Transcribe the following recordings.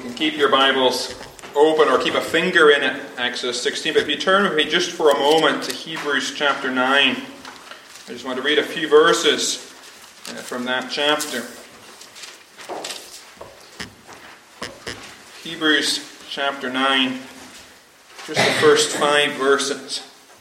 can keep your Bibles open or keep a finger in it, Exodus 16. But if you turn with me just for a moment to Hebrews chapter 9, I just want to read a few verses from that chapter. Hebrews chapter 9, just the first 5 verses.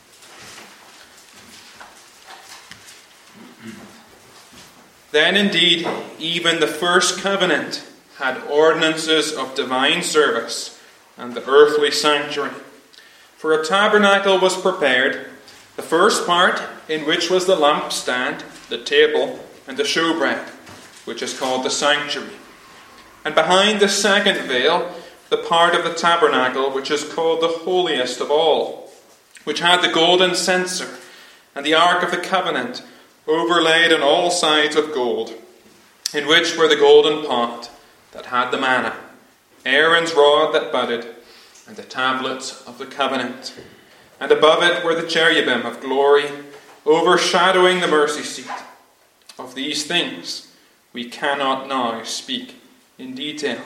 Then indeed, even the first covenant had ordinances of divine service and the earthly sanctuary. For a tabernacle was prepared, the first part in which was the lampstand, the table, and the showbread, which is called the sanctuary. And behind the second veil, the part of the tabernacle which is called the holiest of all, which had the golden censer and the ark of the covenant, overlaid on all sides with gold, in which were the golden pot that had the manna, Aaron's rod that budded, and the tablets of the covenant. And above it were the cherubim of glory, overshadowing the mercy seat. Of these things we cannot now speak in detail.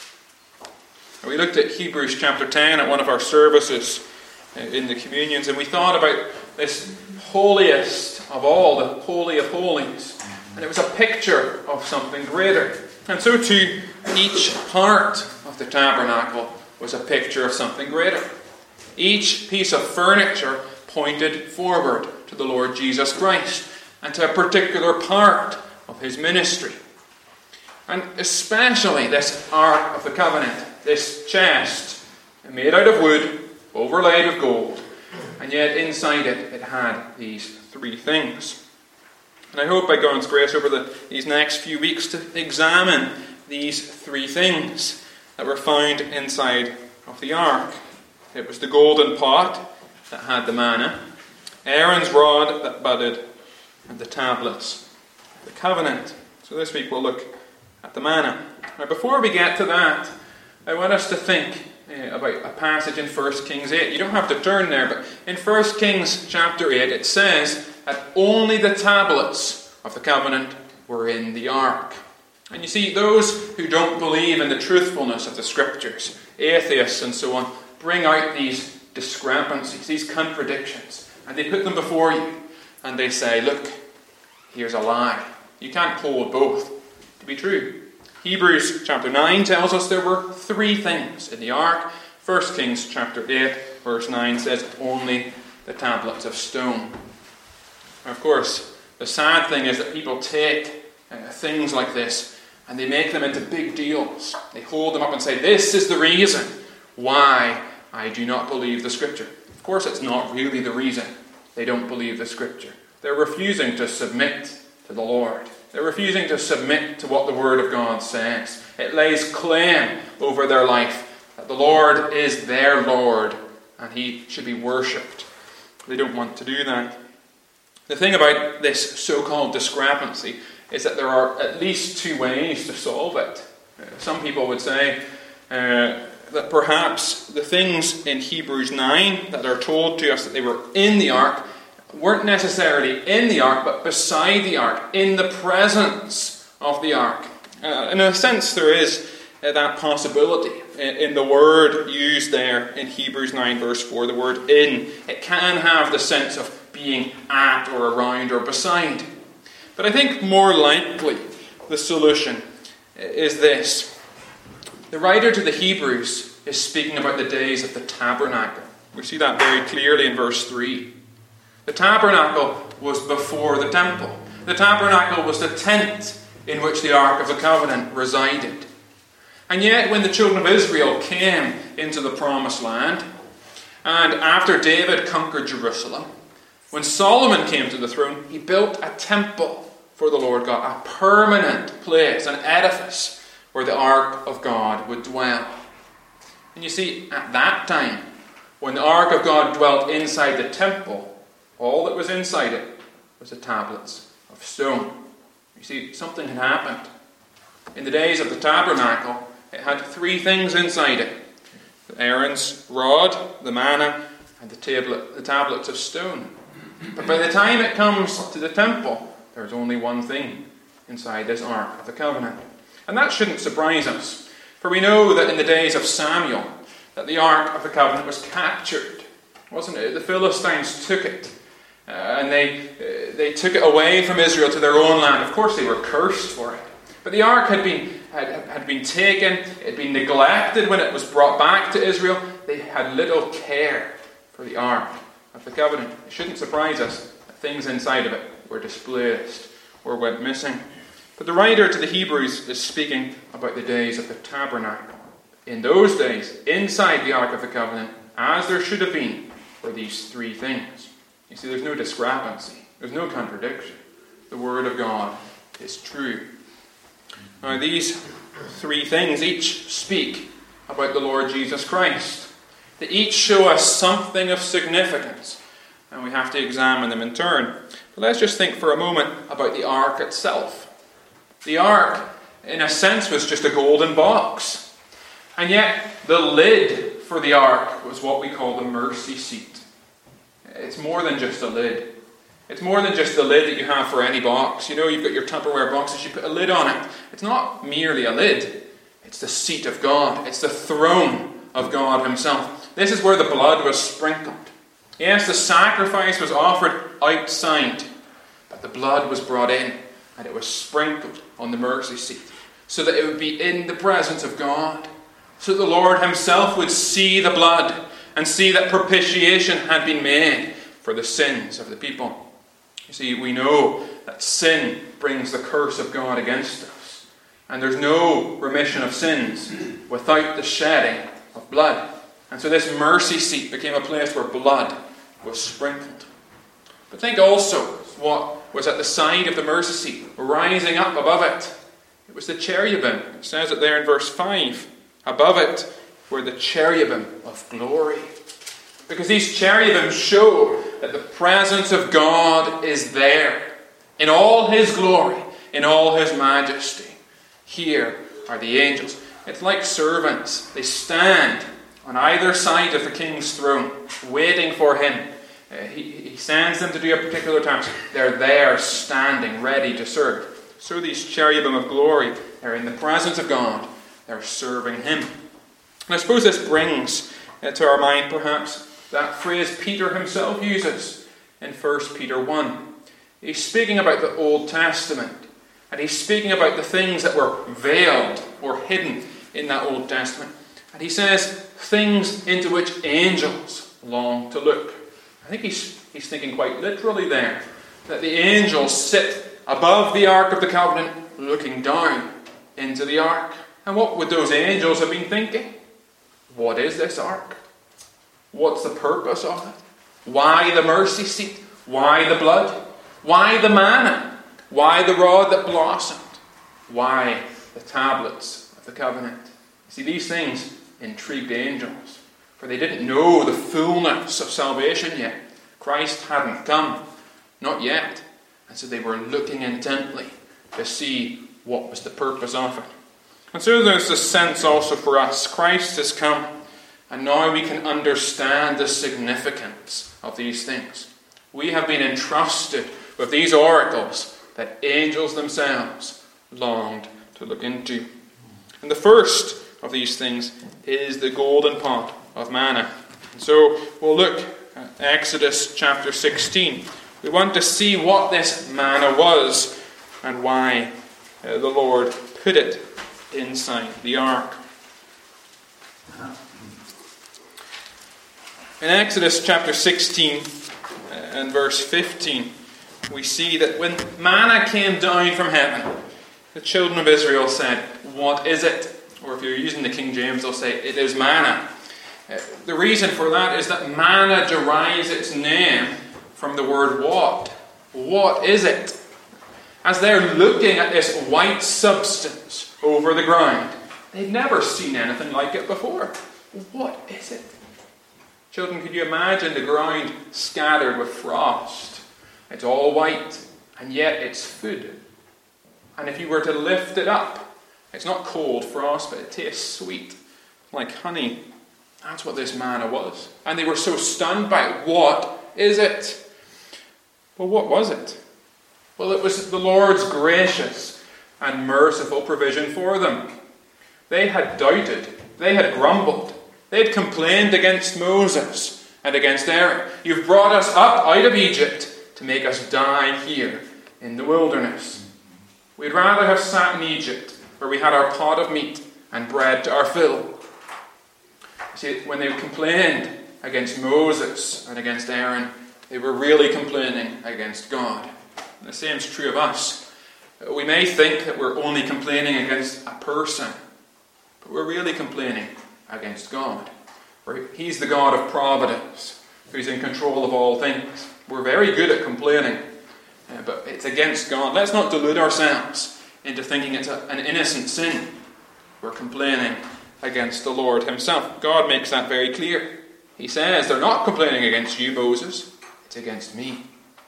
We looked at Hebrews chapter 10 at one of our services in the communions, and we thought about this holiest of all, the Holy of Holies. And it was a picture of something greater. And so too, each part of the tabernacle was a picture of something greater. Each piece of furniture pointed forward to the Lord Jesus Christ and to a particular part of his ministry. And especially this Ark of the Covenant, this chest, made out of wood, overlaid with gold, and yet inside it had these 3 things. And I hope by God's grace over these next few weeks to examine these 3 things that were found inside of the ark. It was the golden pot that had the manna, Aaron's rod that budded, and the tablets of the covenant. So this week we'll look at the manna. Now before we get to that, I want us to think about a passage in 1 Kings 8. You don't have to turn there, but in 1 Kings chapter 8 it says that only the tablets of the covenant were in the ark. And you see, those who don't believe in the truthfulness of the scriptures, atheists and so on, bring out these discrepancies, these contradictions, and they put them before you. And they say, look, here's a lie. You can't hold both to be true. Hebrews chapter 9 tells us there were 3 things in the ark. 1 Kings chapter 8 verse 9 says only the tablets of stone. Now, of course, the sad thing is that people take things like this and they make them into big deals. They hold them up and say, this is the reason why I do not believe the scripture. Of course, it's not really the reason they don't believe the scripture. They're refusing to submit to the Lord. They're refusing to submit to what the Word of God says. It lays claim over their life that the Lord is their Lord and He should be worshipped. They don't want to do that. The thing about this so-called discrepancy is that there are at least 2 ways to solve it. Some people would say that perhaps the things in Hebrews 9 that are told to us that they were in the ark weren't necessarily in the ark, but beside the ark, in the presence of the ark. In a sense, there is that possibility in the word used there in Hebrews 9 verse 4, the word in. It can have the sense of being at or around or beside. But I think more likely the solution is this. The writer to the Hebrews is speaking about the days of the tabernacle. We see that very clearly in verse 3. The tabernacle was before the temple. The tabernacle was the tent in which the Ark of the Covenant resided. And yet when the children of Israel came into the promised land, and after David conquered Jerusalem, when Solomon came to the throne, he built a temple for the Lord God, a permanent place, an edifice where the Ark of God would dwell. And you see, at that time, when the Ark of God dwelt inside the temple, all that was inside it was the tablets of stone. You see, something had happened. In the days of the tabernacle, it had 3 things inside it. Aaron's rod, the manna, and the tablets of stone. But by the time it comes to the temple, there's only one thing inside this Ark of the Covenant. And that shouldn't surprise us. For we know that in the days of Samuel, that the Ark of the Covenant was captured, wasn't it? The Philistines took it, and they took it away from Israel to their own land. Of course, they were cursed for it. But the Ark had been taken, it had been neglected when it was brought back to Israel. They had little care for the Ark of the Covenant. It shouldn't surprise us that things inside of it were displaced or went missing. But the writer to the Hebrews is speaking about the days of the tabernacle. In those days, inside the Ark of the Covenant, as there should have been, were these three things. You see, there's no discrepancy. There's no contradiction. The Word of God is true. Now, these three things each speak about the Lord Jesus Christ. They each show us something of significance, and we have to examine them in turn. But let's just think for a moment about the Ark itself. The Ark, in a sense, was just a golden box. And yet, the lid for the Ark was what we call the mercy seat. It's more than just a lid. It's more than just the lid that you have for any box. You know, you've got your Tupperware boxes, you put a lid on it. It's not merely a lid. It's the seat of God. It's the throne of God Himself. This is where the blood was sprinkled. Yes, the sacrifice was offered outside, but the blood was brought in, and it was sprinkled on the mercy seat, so that it would be in the presence of God, so that the Lord Himself would see the blood and see that propitiation had been made for the sins of the people. You see, we know that sin brings the curse of God against us, and there's no remission of sins without the shedding of blood. And so this mercy seat became a place where blood was sprinkled. But think also what was at the side of the mercy seat, rising up above it. It was the cherubim. It says it there in verse 5. Above it were the cherubim of glory. Because these cherubim show that the presence of God is there in all His glory, in all His majesty. Here are the angels. It's like servants. They stand on either side of the king's throne, waiting for him. He sends them to do a particular task. They're there, standing, ready to serve. So these cherubim of glory, they're in the presence of God. They're serving Him. And I suppose this brings to our mind, perhaps, that phrase Peter himself uses in 1 Peter 1. He's speaking about the Old Testament. And he's speaking about the things that were veiled or hidden in that Old Testament. And he says, things into which angels long to look. I think he's thinking quite literally there, that the angels sit above the Ark of the Covenant, looking down into the Ark. And what would those angels have been thinking? What is this Ark? What's the purpose of it? Why the mercy seat? Why the blood? Why the manna? Why the rod that blossomed? Why the tablets of the covenant? See, these things intrigued angels, for they didn't know the fullness of salvation yet. Christ hadn't come, not yet. And so they were looking intently to see what was the purpose of it. And so there's this sense also for us. Christ has come, and now we can understand the significance of these things. We have been entrusted with these oracles that angels themselves longed to look into. And the first of these things is the golden pot of manna. So we'll look at Exodus chapter 16. We want to see what this manna was and why the Lord put it inside the ark. In Exodus chapter 16 and verse 15, we see that when manna came down from heaven, the children of Israel said, "What is it?" Or if you're using the King James, they'll say, "It is manna." The reason for that is that manna derives its name from the word what. What is it? As they're looking at this white substance over the ground, they've never seen anything like it before. What is it? Children, could you imagine the ground scattered with frost? It's all white, and yet it's food. And if you were to lift it up, it's not cold frost, but it tastes sweet, like honey. That's what this manna was. And they were so stunned by it. What is it? Well, what was it? Well, it was the Lord's gracious and merciful provision for them. They had doubted. They had grumbled. They had complained against Moses and against Aaron. You've brought us up out of Egypt to make us die here in the wilderness. We'd rather have sat in Egypt where we had our pot of meat and bread to our fill. See, when they complained against Moses and against Aaron, they were really complaining against God. And the same is true of us. We may think that we're only complaining against a person, but we're really complaining against God. For He's the God of providence, who's in control of all things. We're very good at complaining, but it's against God. Let's not delude ourselves into thinking it's an innocent sin. We're complaining against the Lord Himself. God makes that very clear. He says, they're not complaining against you, Moses. It's against me.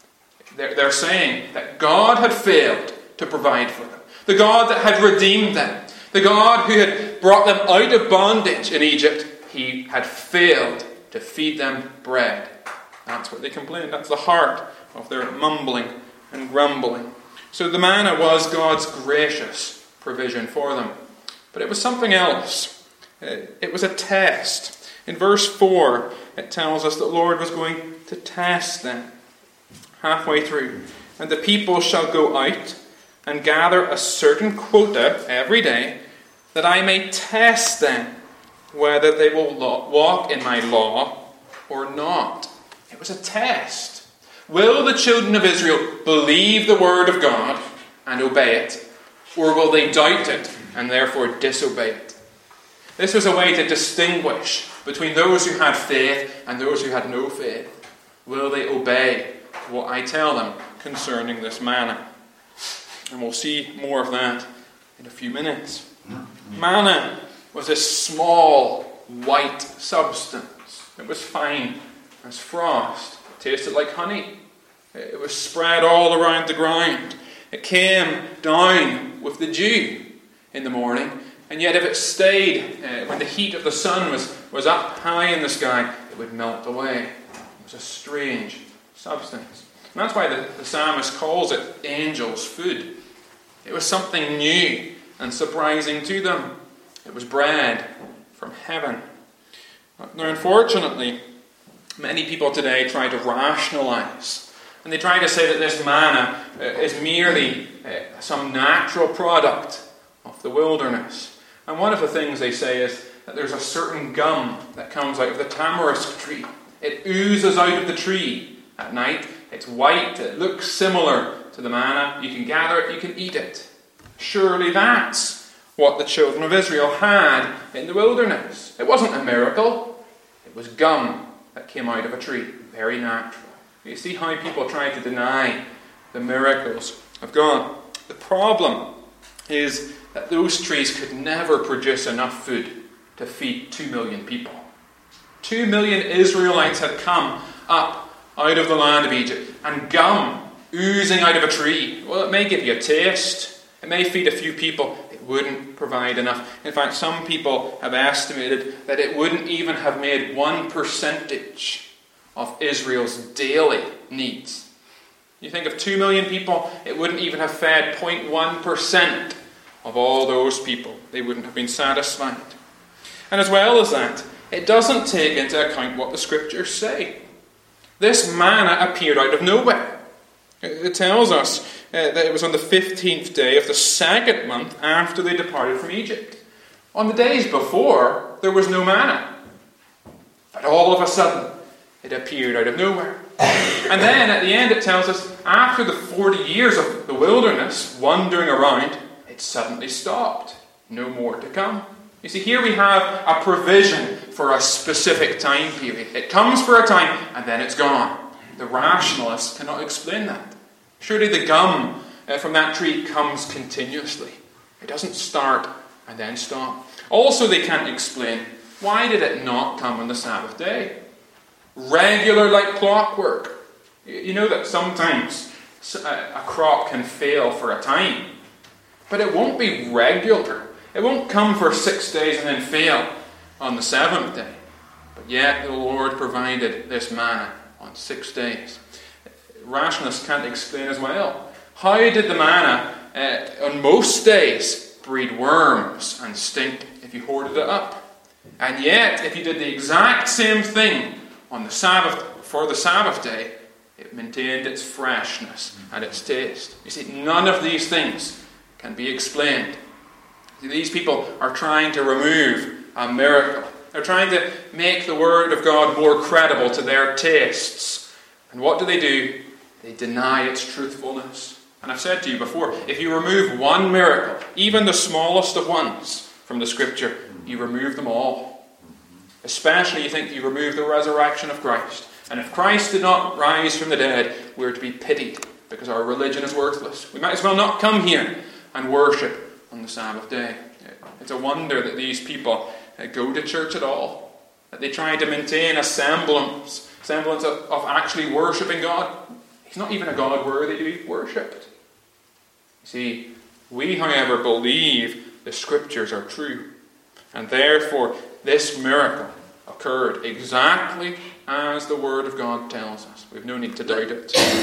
They're saying that God had failed to provide for them. The God that had redeemed them. The God who had brought them out of bondage in Egypt. He had failed to feed them bread. That's what they complained. That's the heart of their mumbling and grumbling. So the manna was God's gracious provision for them. But it was something else. It was a test. In verse 4, it tells us that the Lord was going to test them. Halfway through. And the people shall go out and gather a certain quota every day, that I may test them whether they will walk in my law or not. It was a test. Will the children of Israel believe the word of God and obey it? Or will they doubt it and therefore disobey it? This was a way to distinguish between those who had faith and those who had no faith. Will they obey what I tell them concerning this manna? And we'll see more of that in a few minutes. Manna was a small white substance. It was fine as frost. It tasted like honey. It was spread all around the ground. It came down with the dew in the morning, and yet if it stayed when the heat of the sun was up high in the sky, it would melt away. It was a strange substance. And that's why the psalmist calls it angel's food. It was something new and surprising to them. It was bread from heaven. Now, unfortunately, many people today try to rationalize, and they try to say that this manna is merely some natural product of the wilderness. And one of the things they say is that there's a certain gum that comes out of the tamarisk tree. It oozes out of the tree at night. It's white. It looks similar to the manna. You can gather it. You can eat it. Surely that's what the children of Israel had in the wilderness. It wasn't a miracle. It was gum that came out of a tree. Very natural. You see how people try to deny the miracles of God. The problem is that those trees could never produce enough food to feed 2 million people. 2 million Israelites had come up out of the land of Egypt, and gum oozing out of a tree, well, it may give you a taste, it may feed a few people, it wouldn't provide enough. In fact, some people have estimated that it wouldn't even have made 1% of Israel's daily needs. You think of 2 million people, it wouldn't even have fed 0.1% of all those people. They wouldn't have been satisfied. And as well as that, it doesn't take into account what the scriptures say. This manna appeared out of nowhere. It tells us that it was on the 15th day of the second month after they departed from Egypt. On the days before, there was no manna. But all of a sudden, it appeared out of nowhere. And then at the end it tells us, after the 40 years of the wilderness, wandering around, it suddenly stopped. No more to come. You see, here we have a provision for a specific time period. It comes for a time and then it's gone. The rationalists cannot explain that. Surely the gum from that tree comes continuously. It doesn't start and then stop. Also, they can't explain, why did it not come on the Sabbath day? Regular like clockwork. You know that sometimes a crop can fail for a time, but it won't be regular. It won't come for 6 days and then fail on the 7th day. But yet the Lord provided this manna on 6 days. Rationalists can't explain as well. How did the manna on most days breed worms and stink? if you hoarded it up. And yet, if you did the exact same thing on the Sabbath, for the Sabbath day, it maintained its freshness and its taste. You see, none of these things can be explained. See, these people are trying to remove a miracle. They're trying to make the Word of God more credible to their tastes. And what do? They deny its truthfulness. And I've said to you before, if you remove one miracle, even the smallest of ones from the Scripture, you remove them all. Especially you remove the resurrection of Christ. And if Christ did not rise from the dead, we're to be pitied because our religion is worthless. We might as well not come here and worship on the Sabbath day. It's a wonder that these people go to church at all. That they try to maintain a semblance of actually worshipping God. He's not even a God worthy to be worshipped. You see, we, however, believe the Scriptures are true. And therefore, this miracle occurred exactly as the Word of God tells us. We have no need to doubt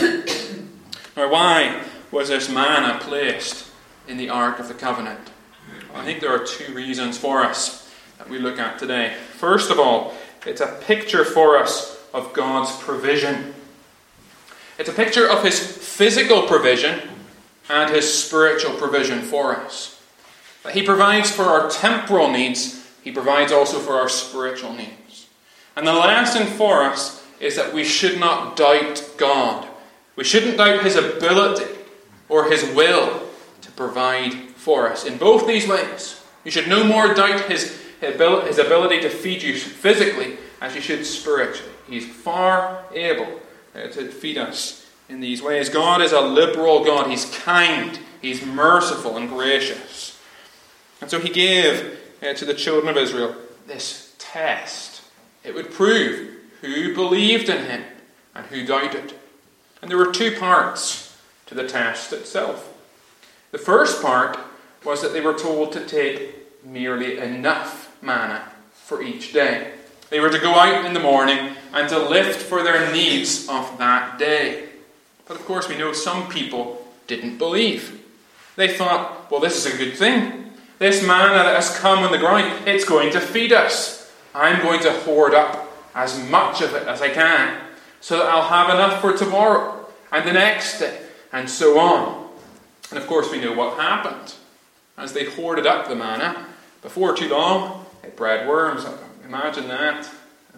it. Now, why was this manna placed in the Ark of the Covenant? I think there are two reasons for us that we look at today. First of all, it's a picture for us of God's provision. It's a picture of His physical provision and His spiritual provision for us. That He provides for our temporal needs, He provides also for our spiritual needs. And the lesson for us is that we should not doubt God. We shouldn't doubt His ability or His will to provide for us. In both these ways, you should no more doubt His ability to feed you physically as you should spiritually. He's far able to feed us in these ways. God is a liberal God. He's kind. He's merciful and gracious. And so He gave to the children of Israel this test. It would prove who believed in Him and who doubted. And there were two parts to the test itself. The first part was that they were told to take merely enough manna for each day. They were to go out in the morning and to lift for their needs of that day. But of course we know some people didn't believe. They thought, well, this is a good thing. This manna that has come on the ground, it's going to feed us. I'm going to hoard up as much of it as I can so that I'll have enough for tomorrow and the next day and so on. And of course we know what happened. As they hoarded up the manna, before too long, it bred worms. Imagine that.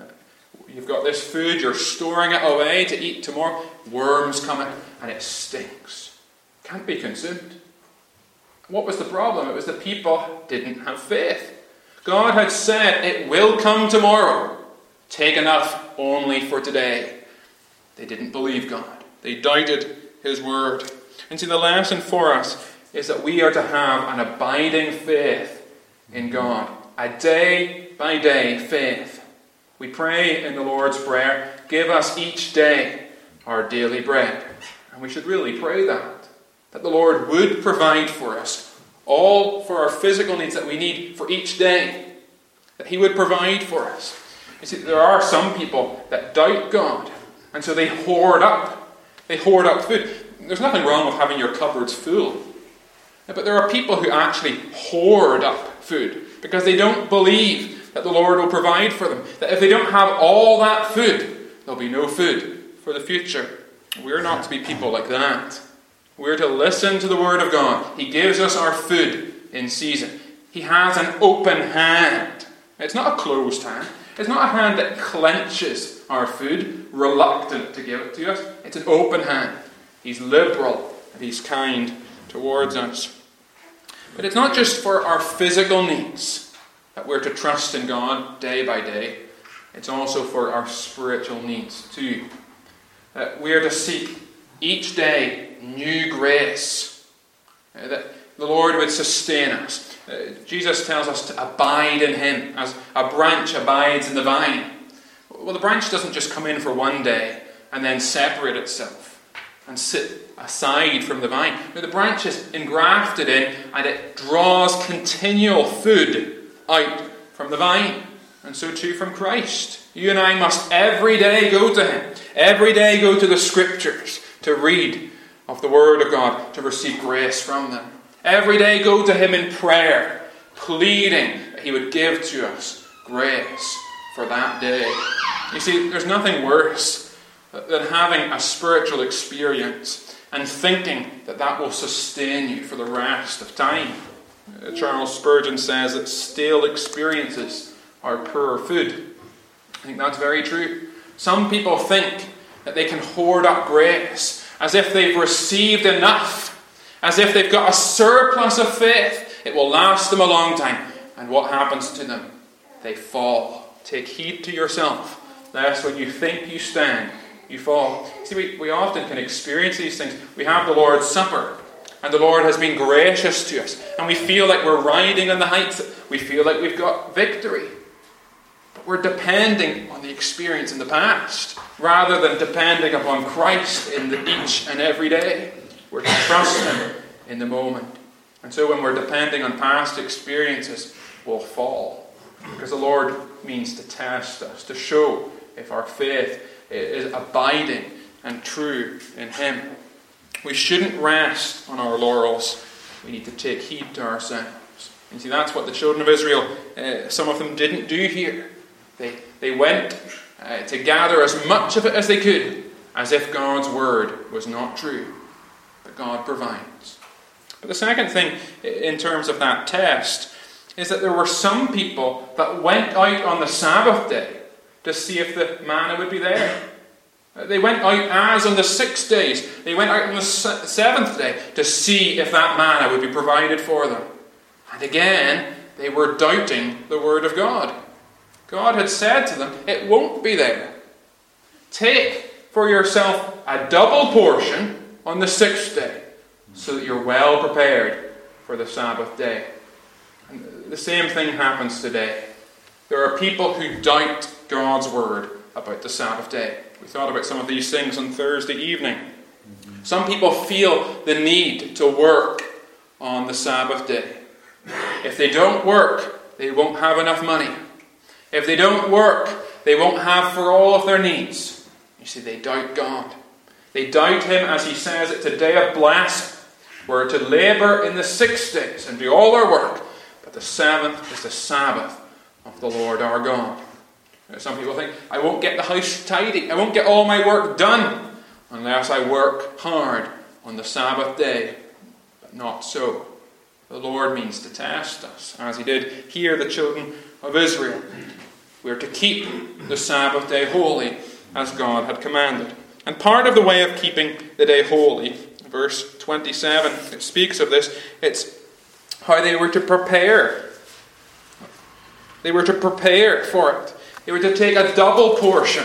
You've got this food, you're storing it away to eat tomorrow. Worms come in and it stinks. Can't be consumed. What was the problem? It was the people didn't have faith. God had said it will come tomorrow. Take enough only for today. They didn't believe God. They doubted His word. And see, the lesson for us is that we are to have an abiding faith in God. A day-by-day faith. We pray in the Lord's Prayer, give us each day our daily bread. And we should really pray that the Lord would provide for us all for our physical needs that we need for each day. That He would provide for us. You see, there are some people that doubt God, and so they hoard up. They hoard up food. There's nothing wrong with having your cupboards full. But there are people who actually hoard up food because they don't believe that the Lord will provide for them. That if they don't have all that food, there'll be no food for the future. We're not to be people like that. We're to listen to the Word of God. He gives us our food in season. He has an open hand. It's not a closed hand. It's not a hand that clenches our food, reluctant to give it to us. It's an open hand. He's liberal and He's kind towards us. But it's not just for our physical needs that we're to trust in God day by day. It's also for our spiritual needs too. We are to seek each day new grace. That the Lord would sustain us. Jesus tells us to abide in Him as a branch abides in the vine. Well, the branch doesn't just come in for one day and then separate itself and sit aside from the vine. No, the branch is engrafted in and it draws continual food out from the vine. And so too from Christ. You and I must every day go to Him. Every day go to the Scriptures to read of the Word of God, to receive grace from them. Every day go to Him in prayer, pleading He would give to us grace for that day. You see, there's nothing worse than having a spiritual experience and thinking that that will sustain you for the rest of time. Charles Spurgeon says that stale experiences are poor food. I think that's very true. Some people think that they can hoard up grace as if they've received enough, as if they've got a surplus of faith. It will last them a long time. And what happens to them? They fall. Take heed to yourself, lest when you think you stand, you fall. See, we often can experience these things. We have the Lord's Supper, and the Lord has been gracious to us, and we feel like we're riding on the heights. We feel like we've got victory. But we're depending on the experience in the past, rather than depending upon Christ in each and every day. We're to trust Him in the moment. And so when we're depending on past experiences, we'll fall. Because the Lord means to test us, to show if our faith is abiding and true in Him. We shouldn't rest on our laurels. We need to take heed to ourselves. And see, that's what the children of Israel, some of them didn't do here. They went to gather as much of it as they could, as if God's word was not true. But God provides. But the second thing in terms of that test is that there were some people that went out on the Sabbath day to see if the manna would be there. They went out as on the 6 days. They went out on the 7th day to see if that manna would be provided for them. And again, they were doubting the word of God. God had said to them, it won't be there. Take for yourself a double portion on the 6th day, so that you're well prepared for the Sabbath day. And the same thing happens today. There are people who doubt God's word about the Sabbath day. We thought about some of these things on Thursday evening. Some people feel the need to work on the Sabbath day. If they don't work, they won't have enough money. If they don't work, they won't have for all of their needs. You see, they doubt God. They doubt Him, as He says, it's a day of blessing. We're to labour in the 6 days and do all our work, but the 7th is the Sabbath of the Lord our God. Some people think, I won't get the house tidy, I won't get all my work done unless I work hard on the Sabbath day. But not so. The Lord means to test us, as He did here the children of Israel. We are to keep the Sabbath day holy as God had commanded. And part of the way of keeping the day holy, verse 27, it speaks of this. It's how they were to prepare. They were to prepare for it. They were to take a double portion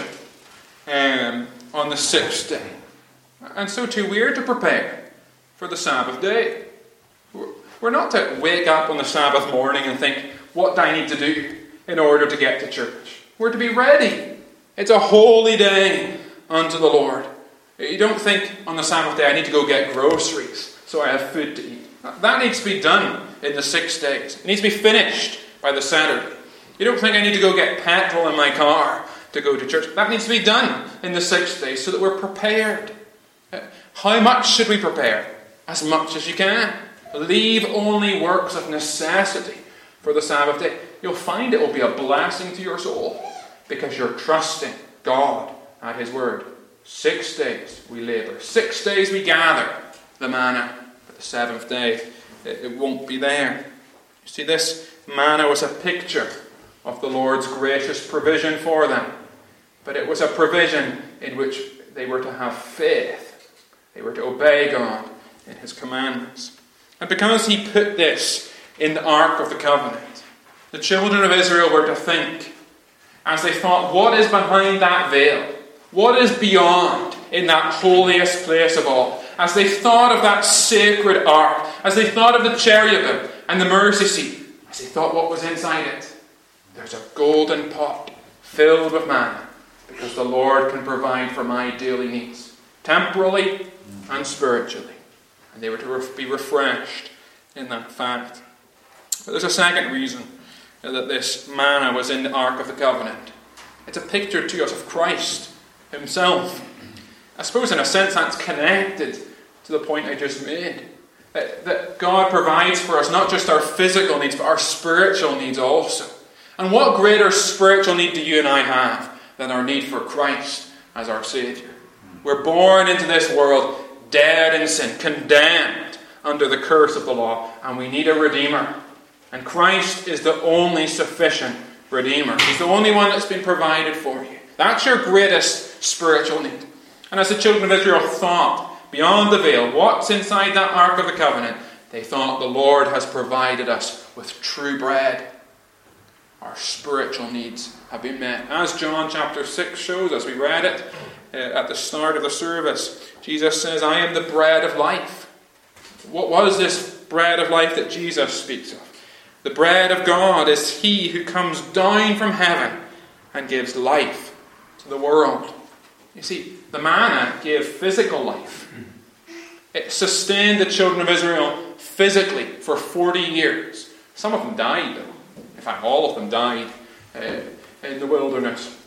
on the 6th day. And so too, we are to prepare for the Sabbath day. We're not to wake up on the Sabbath morning and think, what do I need to do in order to get to church? We're to be ready. It's a holy day unto the Lord. You don't think on the Sabbath day, I need to go get groceries so I have food to eat. That needs to be done in the 6 days. It needs to be finished by the Saturday. You don't think I need to go get petrol in my car to go to church. That needs to be done in the 6 days so that we're prepared. How much should we prepare? As much as you can. Leave only works of necessity for the Sabbath day. You'll find it will be a blessing to your soul because you're trusting God at His word. 6 days we labour. 6 days we gather the manna. But the 7th day, it won't be there. You see, this manna was a picture of the Lord's gracious provision for them. But it was a provision in which they were to have faith. They were to obey God in His commandments. And because He put this in the Ark of the Covenant, the children of Israel were to think, as they thought, what is behind that veil? What is beyond in that holiest place of all? As they thought of that sacred ark, as they thought of the cherubim and the mercy seat, as they thought what was inside it, there's a golden pot filled with manna, because the Lord can provide for my daily needs, temporally and spiritually. And they were to be refreshed in that fact. But there's a second reason that this manna was in the Ark of the Covenant. It's a picture to us of Christ Himself. I suppose in a sense that's connected to the point I just made. that God provides for us not just our physical needs, but our spiritual needs also. And what greater spiritual need do you and I have than our need for Christ as our Saviour? We're born into this world dead in sin, condemned under the curse of the law, and we need a Redeemer. And Christ is the only sufficient Redeemer. He's the only one that's been provided for you. That's your greatest spiritual need. And as the children of Israel thought, beyond the veil, what's inside that Ark of the Covenant? They thought, the Lord has provided us with true bread. Our spiritual needs have been met. As John chapter 6 shows us, we read it at the start of the service. Jesus says, I am the bread of life. What was this bread of life that Jesus speaks of? The bread of God is He who comes down from heaven and gives life to the world. You see, the manna gave physical life. It sustained the children of Israel physically for 40 years. Some of them died, though. In fact, all of them died in the wilderness.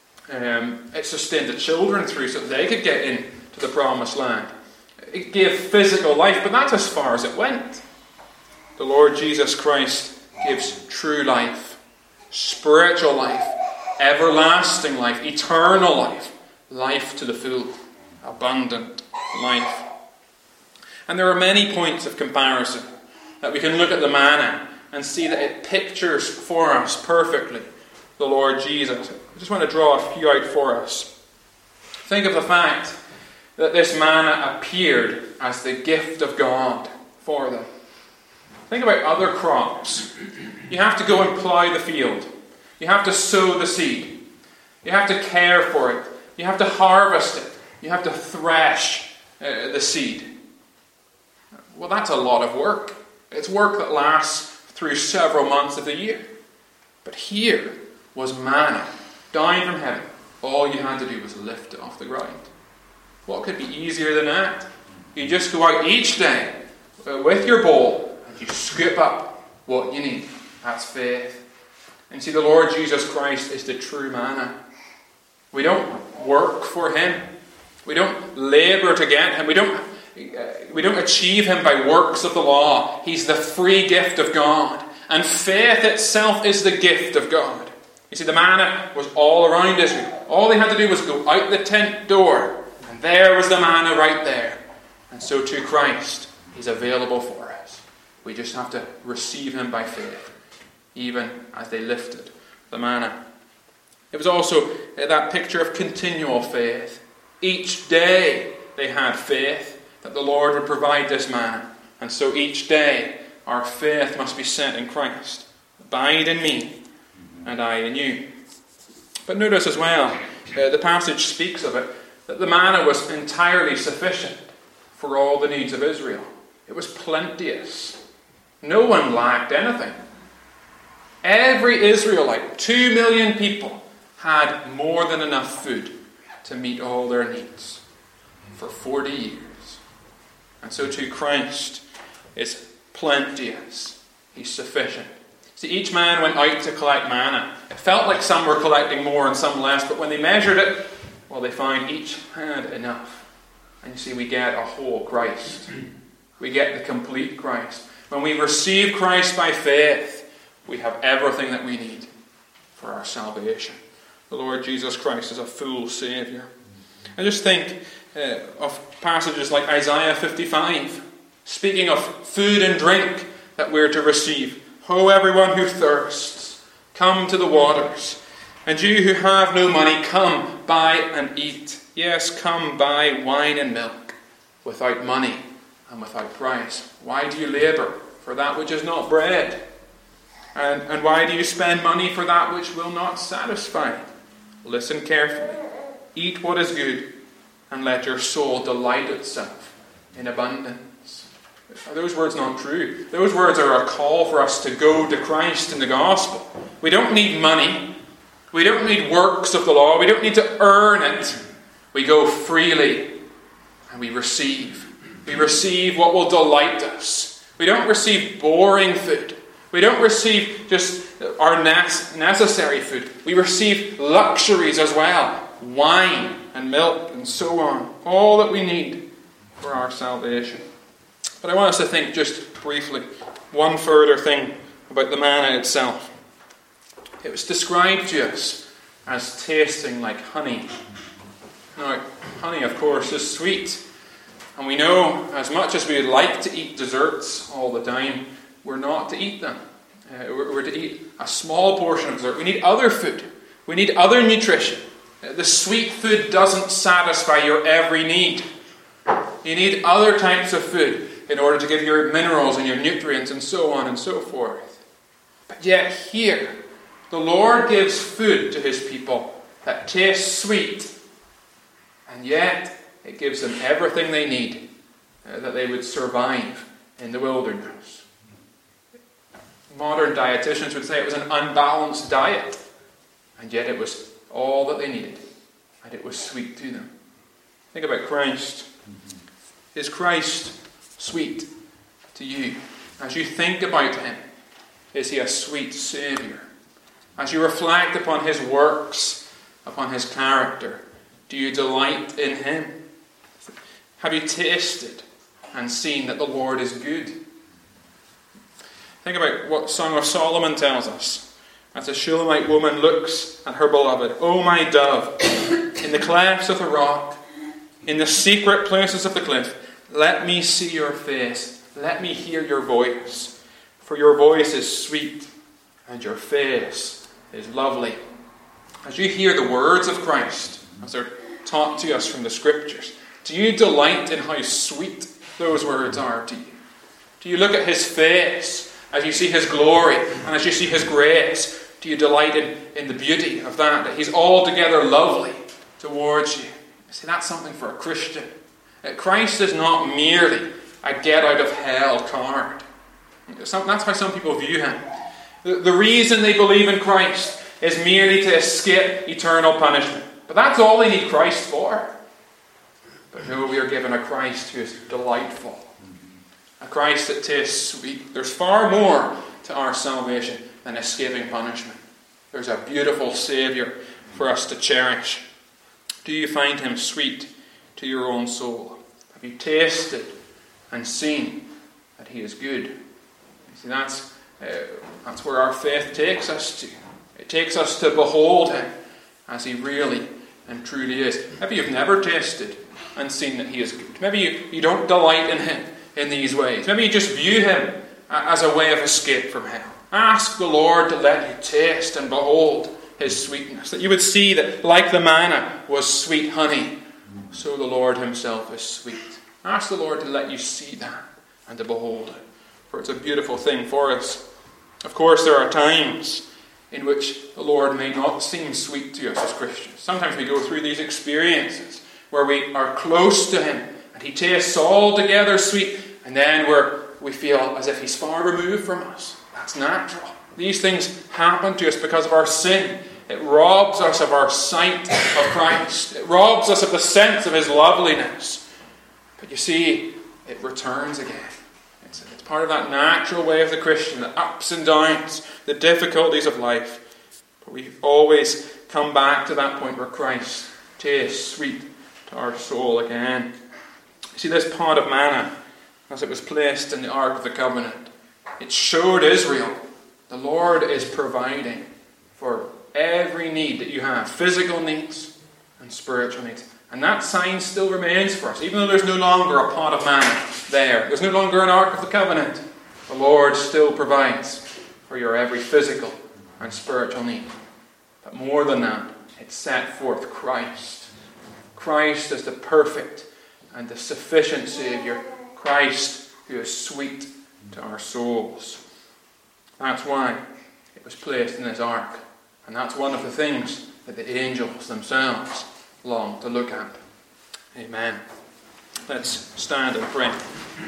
It sustained the children through so that they could get into the promised land. It gave physical life, but that's as far as it went. The Lord Jesus Christ gives true life, spiritual life, everlasting life, eternal life, life to the full, abundant life. And there are many points of comparison that we can look at the manna and see that it pictures for us perfectly the Lord Jesus. I just want to draw a few out for us. Think of the fact that this manna appeared as the gift of God for them. Think about other crops. You have to go and plough the field. You have to sow the seed. You have to care for it. You have to harvest it. You have to thresh the seed. Well, that's a lot of work. It's work that lasts through several months of the year. But here was manna down from heaven. All you had to do was lift it off the ground. What could be easier than that? You just go out each day with your bowl and you scoop up what you need. That's faith. And see, the Lord Jesus Christ is the true manna. We don't work for Him. We don't labour to get Him. We don't achieve Him by works of the law. He's the free gift of God. And faith itself is the gift of God. You see, the manna was all around Israel. All they had to do was go out the tent door, and there was the manna right there. And so too Christ, He's available for us. We just have to receive Him by faith, even as they lifted the manna. It was also that picture of continual faith. Each day they had faith that the Lord would provide this manna. And so each day our faith must be set in Christ. Abide in me, and I in you. But notice as well, the passage speaks of it, that the manna was entirely sufficient for all the needs of Israel. It was plenteous. No one lacked anything. Every Israelite, 2 million people, had more than enough food to meet all their needs for 40 years. And so too Christ is plenteous. He's sufficient. See, each man went out to collect manna. It felt like some were collecting more and some less, but when they measured it, well, they found each had enough. And you see, we get a whole Christ. We get the complete Christ. When we receive Christ by faith, we have everything that we need for our salvation. The Lord Jesus Christ is a full Saviour. And just think of passages like Isaiah 55, speaking of food and drink that we're to receive. Ho, everyone who thirsts, come to the waters. And you who have no money, come, buy and eat. Yes, come buy wine and milk without money and without price. Why do you labour for that which is not bread? And why do you spend money for that which will not satisfy? Listen carefully. Eat what is good, and let your soul delight itself in abundance. Are those words not true? Those words are a call for us to go to Christ in the gospel. We don't need money. We don't need works of the law. We don't need to earn it. We go freely and we receive. We receive what will delight us. We don't receive boring food. We don't receive just our necessary food. We receive luxuries as well. Wine and milk and so on. All that we need for our salvation. But I want us to think just briefly one further thing about the manna itself. It was described to us as tasting like honey. Now, honey, of course, is sweet. And we know, as much as we would like to eat desserts all the time, we're not to eat them. We're to eat a small portion of dessert. We need other food. We need other nutrition. The sweet food doesn't satisfy your every need. You need other types of food in order to give your minerals and your nutrients and so on and so forth. But yet here, the Lord gives food to his people that tastes sweet, and yet it gives them everything they need that they would survive in the wilderness. Modern dietitians would say it was an unbalanced diet, and yet it was all that they needed, and it was sweet to them. Think about Christ. Is Christ sweet to you? As you think about him, is he a sweet Saviour? As you reflect upon his works, upon his character, do you delight in him? Have you tasted and seen that the Lord is good? Think about what Song of Solomon tells us. As the Shulamite woman looks at her beloved, "O my dove, in the clefts of the rock, in the secret places of the cliff, let me see your face, let me hear your voice. For your voice is sweet, and your face is lovely." As you hear the words of Christ, as they're taught to us from the Scriptures, do you delight in how sweet those words are to you? Do you look at his face as you see his glory and as you see his grace? Do you delight in the beauty of that he's altogether lovely towards you? See, that's something for a Christian. Christ is not merely a get-out-of-hell card. That's how some people view him. The reason they believe in Christ is merely to escape eternal punishment. But that's all they need Christ for. But no, we are given a Christ who is delightful. A Christ that tastes sweet. There's far more to our salvation than escaping punishment. There's a beautiful Saviour for us to cherish. Do you find him sweet to your own soul? Have you tasted and seen that he is good? You see, that's where our faith takes us to. It takes us to behold him as he really and truly is. Maybe you've never tasted and seen that he is good. Maybe you don't delight in him in these ways. Maybe you just view him as a way of escape from hell. Ask the Lord to let you taste and behold his sweetness. That you would see that like the manna was sweet honey, so the Lord himself is sweet. Ask the Lord to let you see that and to behold it. For it's a beautiful thing for us. Of course, there are times in which the Lord may not seem sweet to us as Christians. Sometimes we go through these experiences where we are close to him and he tastes altogether sweet, and then we feel as if he's far removed from us. That's natural. These things happen to us because of our sin. It robs us of our sight of Christ. It robs us of the sense of his loveliness. But you see, it returns again. It's part of that natural way of the Christian, the ups and downs, the difficulties of life. But we always come back to that point where Christ tastes sweet to our soul again. You see, this pot of manna, as it was placed in the Ark of the Covenant, it showed Israel the Lord is providing for every need that you have, physical needs and spiritual needs. And that sign still remains for us. Even though there's no longer a pot of manna there's no longer an Ark of the Covenant, the Lord still provides for your every physical and spiritual need. But more than that, it set forth Christ. Christ as the perfect and the sufficient Saviour. Christ who is sweet to our souls. That's why it was placed in this ark. And that's one of the things that the angels themselves long to look at. Amen. Let's stand and pray.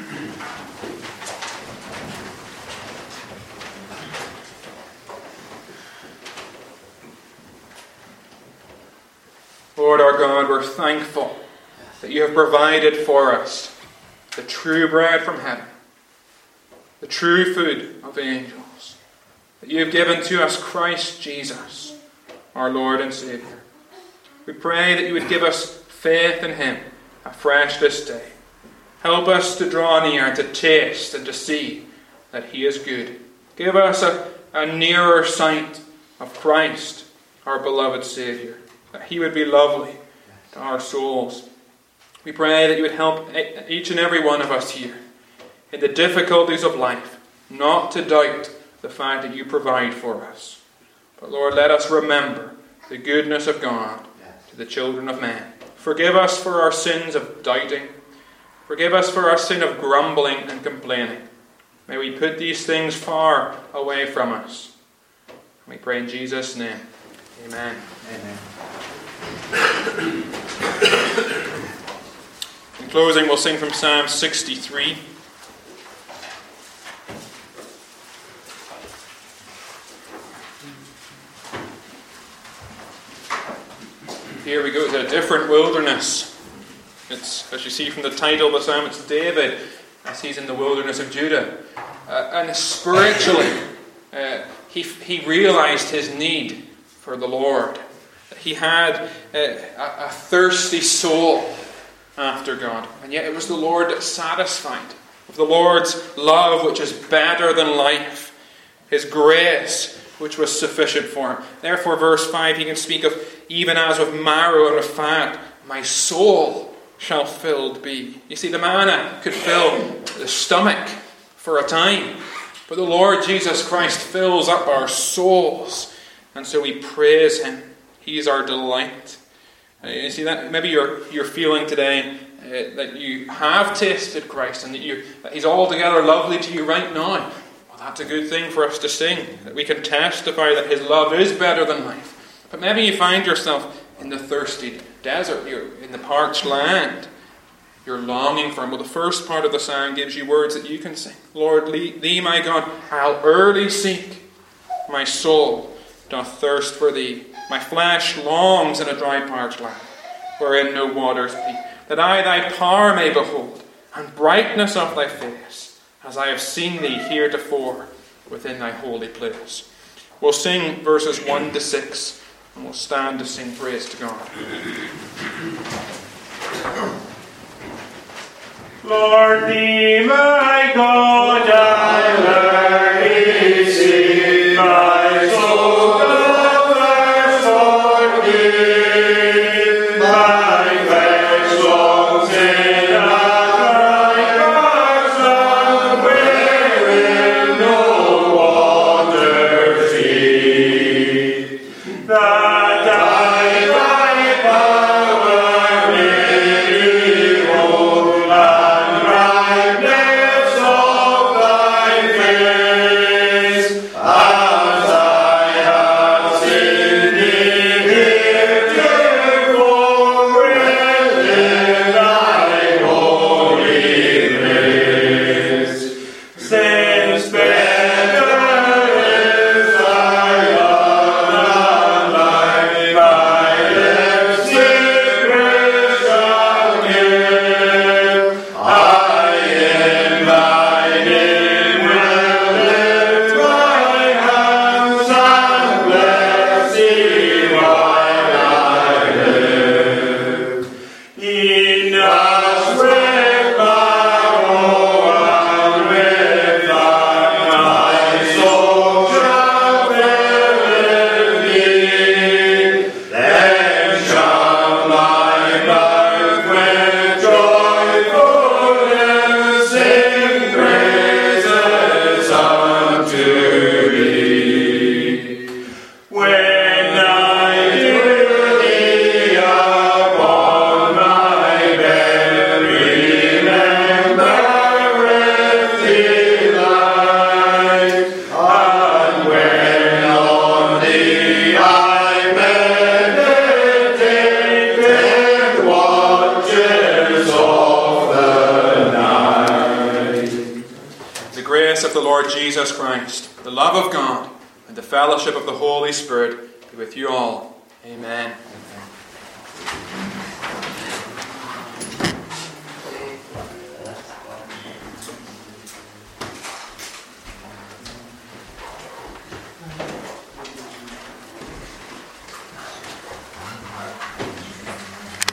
Lord our God, we're thankful that you have provided for us the true bread from heaven, the true food of angels, that you have given to us Christ Jesus, our Lord and Saviour. We pray that you would give us faith in him afresh this day, Help us to draw near, to taste and to see that he is good. Give us a nearer sight of Christ, our beloved Saviour, that he would be lovely to our souls. We pray that you would help each and every one of us here in the difficulties of life not to doubt the fact that you provide for us. But Lord, let us remember the goodness of God to the children of men. Forgive us for our sins of doubting. Forgive us for our sin of grumbling and complaining. May we put these things far away from us. We pray in Jesus' name. Amen. Amen. In closing, we'll sing from Psalm 63. Here we go to a different wilderness. It's, as you see from the title of the psalm, it's David as he's in the wilderness of Judah. And spiritually, he realized his need for the Lord. He had a thirsty soul after God. And yet it was the Lord that satisfied. With the Lord's love, which is better than life. His grace, which was sufficient for him. Therefore, verse 5, he can speak of, even as with marrow and of fat, my soul shall filled be. You see, the manna could fill the stomach for a time. But the Lord Jesus Christ fills up our souls. And so we praise him. He is our delight. You see that? Maybe you're feeling today that you have tasted Christ and that he's altogether lovely to you right now. Well, that's a good thing for us to sing. That we can testify that his love is better than life. But maybe you find yourself in the thirsty desert. You're in the parched land. You're longing for him. Well, the first part of the psalm gives you words that you can sing. Lord, thee, my God, I'll early seek. My soul doth thirst for thee. My flesh longs in a dry parched land, wherein no waters be, that I thy power may behold, and brightness of thy face, as I have seen thee heretofore within thy holy place. We'll sing verses 1 to 6, and we'll stand to sing praise to God. Lord, thee, my God, I early seek. My soul doth thirst for thee. My flesh longs in a dry parched land, wherein no waters be. That I thy power may behold, and brightness of thy face, as I have seen thee heretofore within thy holy place. Since better is thy love than life, my lips secret shall give. I in thy name will lift my hands and bless thee while I live. Enough with marrow and with fat, my soul shall fill thee. Then shall my mouth with joyfulness sing praises unto thee. When I hear thee upon my bed, remember with delight, and when on thee I meditate in watches of the night. The grace of the Lord Jesus Christ, the love of God, and the fellowship of the Holy Spirit be with you all. Amen.